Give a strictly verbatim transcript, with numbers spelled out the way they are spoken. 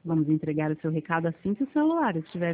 Vamos entregar o seu recado assim que o celular estiver